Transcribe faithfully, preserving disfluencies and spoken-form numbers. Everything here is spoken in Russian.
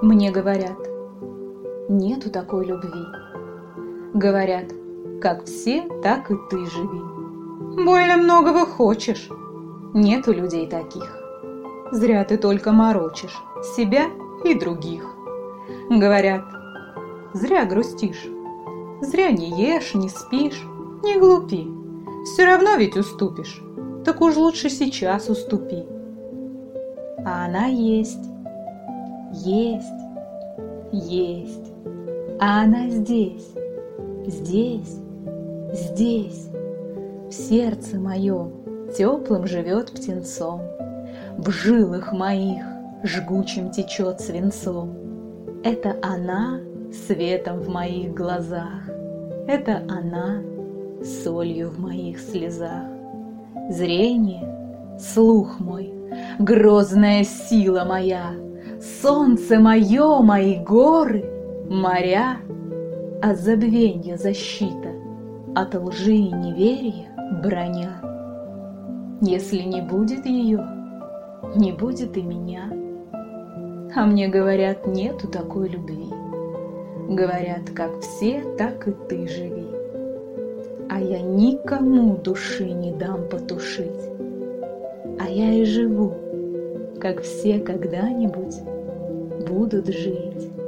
Мне говорят, нету такой любви. Говорят, как все, так и ты живи. Больно многого хочешь. Нету людей таких. Зря ты только морочишь себя и других. Говорят, зря грустишь. Зря не ешь, не спишь, не глупи. Все равно ведь уступишь. Так уж лучше сейчас уступи. А она есть, есть, есть. А она здесь, здесь, здесь. В сердце моем теплым живет птенцом, в жилах моих жгучим течет свинцом. Это она светом в моих глазах, это она солью в моих слезах. Зрение, слух мой, грозная сила моя, солнце мое, мои горы, моря, от забвенья защита, от лжи и неверия броня. Если не будет ее, не будет и меня. А мне говорят, нету такой любви. Говорят, как все, так и ты живи. А я никому души не дам потушить. А я и живу, как все когда-нибудь будут жить.